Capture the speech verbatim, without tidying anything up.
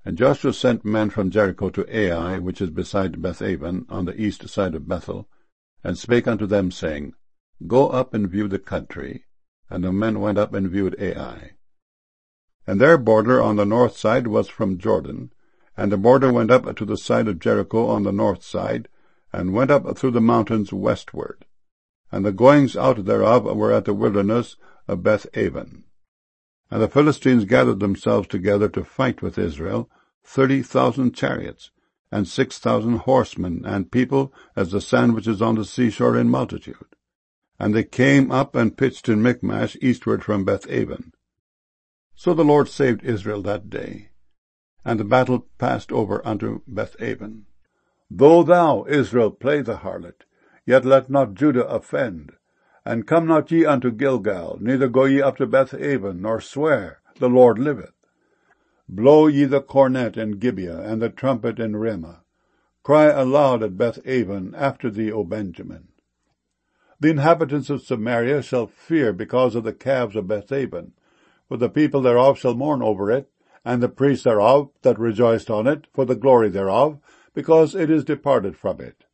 And Joshua sent men from Jericho to Ai, which is beside Bethaven, on the east side of Bethel, and spake unto them, saying, Go up and view the country. And the men went up and viewed Ai. And their border on the north side was from Jordan, and the border went up to the side of Jericho on the north side, and went up through the mountains westward. And the goings out thereof were at the wilderness of Bethaven. And the Philistines gathered themselves together to fight with Israel, thirty thousand chariots, and six thousand horsemen, and people as the sand which is on the seashore in multitude. And they came up and pitched in Michmash eastward from Bethaven. So the Lord saved Israel that day, and the battle passed over unto Bethaven. Though thou, Israel, play the harlot, yet let not Judah offend. And come not ye unto Gilgal, neither go ye up to Bethaven, nor swear, the Lord liveth. Blow ye the cornet in Gibeah, and the trumpet in Ramah. Cry aloud at Bethaven after thee, O Benjamin. The inhabitants of Samaria shall fear because of the calves of Bethaven, for the people thereof shall mourn over it, and the priests thereof that rejoiced on it, for the glory thereof, because it is departed from it.